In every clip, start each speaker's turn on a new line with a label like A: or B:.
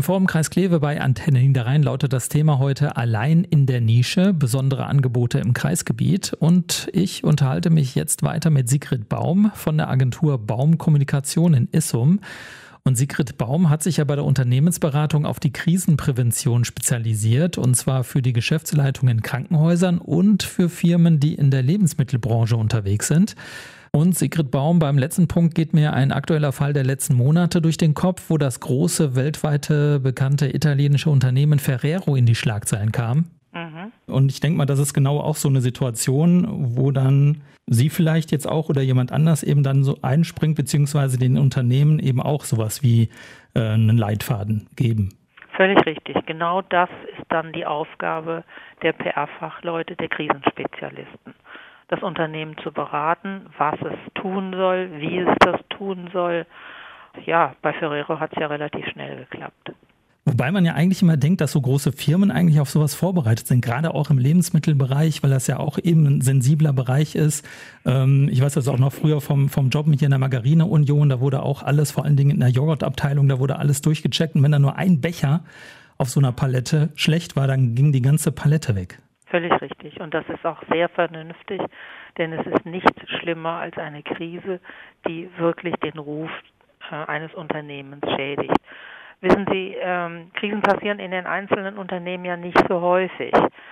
A: Forum Kreis Kleve bei Antenne Niederrhein lautet das Thema heute Allein in der Nische, besondere Angebote im Kreisgebiet. Und ich unterhalte mich jetzt weiter mit Sigrid Baum von der Agentur Baum Kommunikation in Issum. Und Sigrid Baum hat sich ja bei der Unternehmensberatung auf die Krisenprävention spezialisiert, und zwar für die Geschäftsleitung in Krankenhäusern und für Firmen, die in der Lebensmittelbranche unterwegs sind. Und Sigrid Baum, beim letzten Punkt geht mir ein aktueller Fall der letzten Monate durch den Kopf, wo das große, weltweite bekannte italienische Unternehmen Ferrero in die Schlagzeilen kam. Und ich denke mal, das ist genau auch so eine Situation, wo dann Sie vielleicht jetzt auch oder jemand anders eben dann so einspringt, beziehungsweise den Unternehmen eben auch sowas wie einen Leitfaden geben.
B: Völlig richtig. Genau das ist dann die Aufgabe der PR-Fachleute, der Krisenspezialisten. Das Unternehmen zu beraten, was es tun soll, wie es das tun soll. Ja, bei Ferrero hat es ja relativ schnell geklappt.
A: Wobei man ja eigentlich immer denkt, dass so große Firmen eigentlich auf sowas vorbereitet sind, gerade auch im Lebensmittelbereich, weil das ja auch eben ein sensibler Bereich ist. Ich weiß das auch noch früher vom Job hier in der Margarine-Union, da wurde auch alles, vor allen Dingen in der Joghurtabteilung, da wurde alles durchgecheckt. Und wenn da nur ein Becher auf so einer Palette schlecht war, dann ging die ganze Palette weg.
B: Völlig richtig. Und das ist auch sehr vernünftig, denn es ist nichts schlimmer als eine Krise, die wirklich den Ruf eines Unternehmens schädigt. Wissen Sie, Krisen passieren in den einzelnen Unternehmen ja nicht so häufig.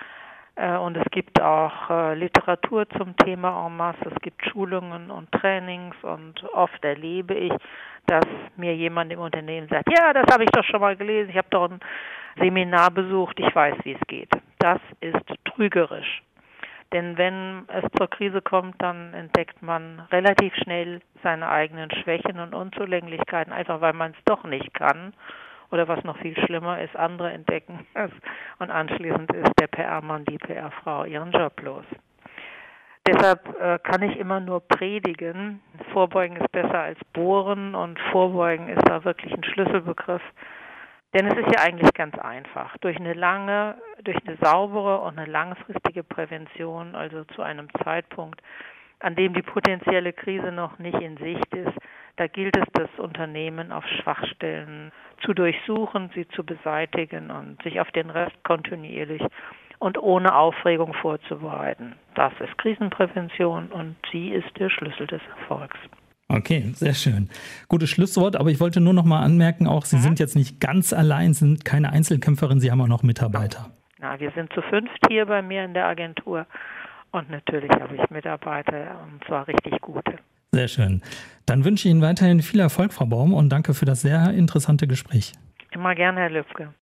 B: Und es gibt auch Literatur zum Thema en masse, es gibt Schulungen und Trainings und oft erlebe ich, dass mir jemand im Unternehmen sagt, ja, das habe ich doch schon mal gelesen, ich habe doch ein Seminar besucht, ich weiß, wie es geht. Das ist trügerisch. Denn wenn es zur Krise kommt, dann entdeckt man relativ schnell seine eigenen Schwächen und Unzulänglichkeiten, einfach weil man es doch nicht kann. Oder was noch viel schlimmer ist, andere entdecken es. Und anschließend ist der PR-Mann, die PR-Frau ihren Job los. Deshalb kann ich immer nur predigen, Vorbeugen ist besser als Bohren, und Vorbeugen ist da wirklich ein Schlüsselbegriff. Denn es ist ja eigentlich ganz einfach. Durch eine saubere und eine langfristige Prävention, also zu einem Zeitpunkt, an dem die potenzielle Krise noch nicht in Sicht ist, da gilt es, das Unternehmen auf Schwachstellen zu durchsuchen, sie zu beseitigen und sich auf den Rest kontinuierlich und ohne Aufregung vorzubereiten. Das ist Krisenprävention und sie ist der Schlüssel des Erfolgs.
A: Okay, sehr schön. Gutes Schlusswort, aber ich wollte nur noch mal anmerken, auch Sie sind jetzt nicht ganz allein, sind keine Einzelkämpferin, Sie haben auch noch Mitarbeiter.
B: Na, wir sind zu 5 hier bei mir in der Agentur und natürlich habe ich Mitarbeiter, und zwar richtig gute.
A: Sehr schön. Dann wünsche ich Ihnen weiterhin viel Erfolg, Frau Baum, und danke für das sehr interessante Gespräch.
B: Immer gerne, Herr Lübke.